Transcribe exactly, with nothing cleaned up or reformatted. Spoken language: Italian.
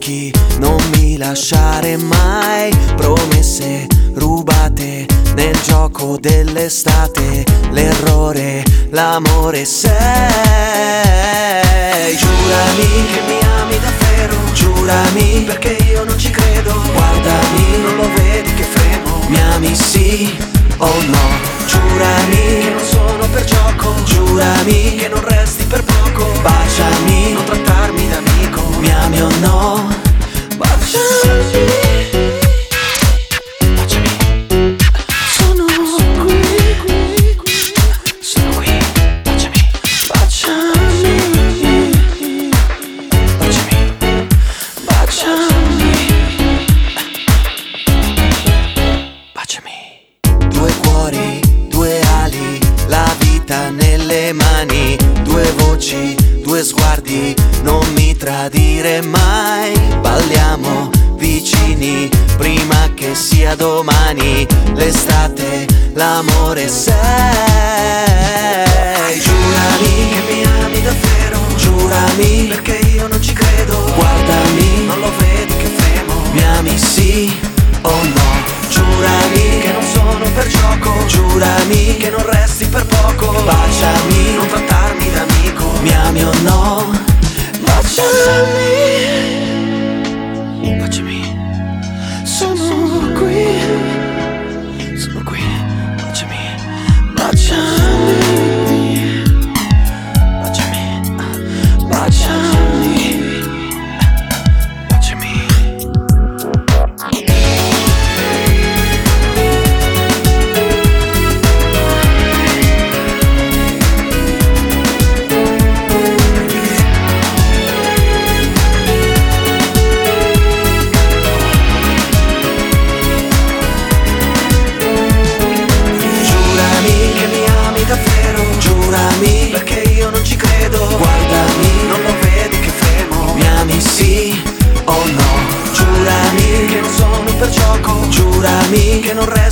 occhi, non mi lasciare mai. Promesse rubate nel gioco dell'estate, l'errore, l'amore sei. Giurami che mi ami davvero, giurami perché io non ci credo. Guardami, non lo vedi che fremo, mi ami sì o no? Giurami che non sono per gioco, giurami che non resti per poco. Baciami, non trattarmi da amico, mi ami o no? Baciami, baciami, sono qui, sono qui, baciami, baciami, baciami, baciami, baciami. Due cuori, due ali, la vita nelle mani, due voci, due sguardi, non mi tradire mai. Balliamo vicini prima che sia domani, l'estate, l'amore sei. Giurami che mi ami davvero, giurami perché io non ci credo. Guardami, non lo vedi che fremo, mi ami sì o no? Giurami che non sono per gioco, giurami che non resti per poco. Baciami, non trattarmi da amico, mi ami o no? Baciami, baciami, sono qui, sono qui, baciami, baciami, baciami, baciami, baciami. Giurami perché io non ci credo. Guardami, non lo vedi che fremo, mi ami sì o no? Giurami che non sono per gioco, giurami che non resto